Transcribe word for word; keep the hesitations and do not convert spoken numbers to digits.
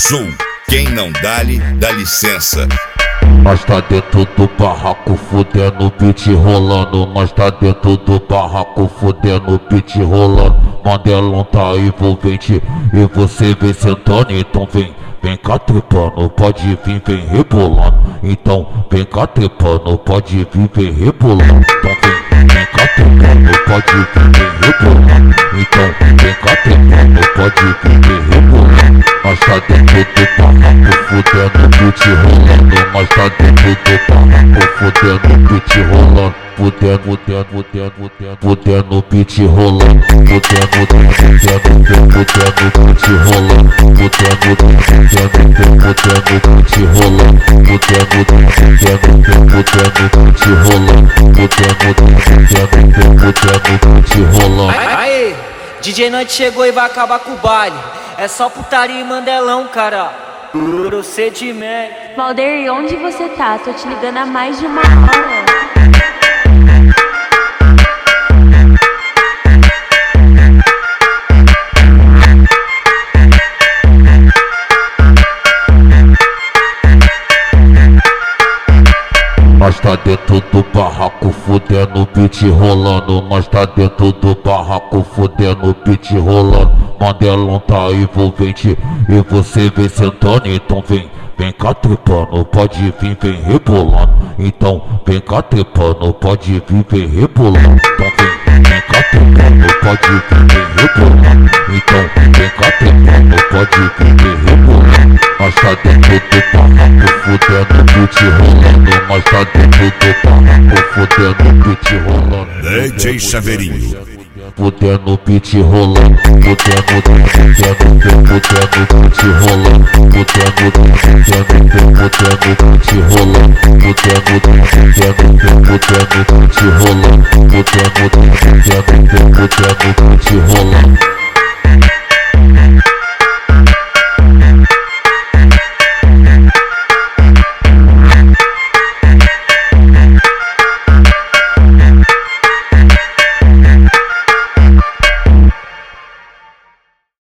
Sul, quem não dá-lhe, dá licença. Nós tá dentro do barraco fudendo, beat rolando. Nós tá dentro do barraco fudendo, beat rolando. Mandelão tá envolvente e você vem sentando, então vem. Vem cá trepando, pode vir, vem rebolando. Então vem cá trepando, pode vir, vem rebolando. Então vem, vem cá trepando, pode vir, vem rebolando. Então vem cá trepando, pode vir, vem rebolando. Nós tá dentro do barraco fudendo, beat rolando. Nós tá dentro do barraco fudendo, beat rolando. Fudendo, fudendo, fudendo, fudendo, fudendo, beat rolando. Fudendo, fudendo, fudendo, fudendo, beat rolando. Fudendo, fudendo, fudendo, fudendo, beat rolando. Fudendo, fudendo, fudendo, beat rolando. Fudendo, fudendo, fudendo, beat rolando. Aê, D J Noite chegou e vai acabar com o baile. É só putaria e mandelão, cara. Procedimento. Valder, onde você tá? Tô te ligando há mais de uma hora. Nós tá dentro do barraco fudendo, beat rolando. Nós tá dentro do barraco fudendo, beat rolando. Mandelão tá envolvente e você vem sentando, então vem. Vem cá trepando, pode vir, vem rebolando. Então vem cá trepando, pode vir, vem rebolando. Então vem, vem cá trepando, pode vir, vem rebolando. Então vem cá trepando, pode vir, vem rebolando. Nós tá dentro do barraco fudendo, beat rolando. Nós tá dentro do barraco fudendo, beat rolando. D J Chaveirinho. Fudendo, beat rolando. Fudendo, fudendo, fudendo, beat rolando. Fudendo, fudendo, fudendo, beat rolando. Fudendo, fudendo, fudendo, beat rolando. Fudendo, fudendo, fudendo, beat rolando.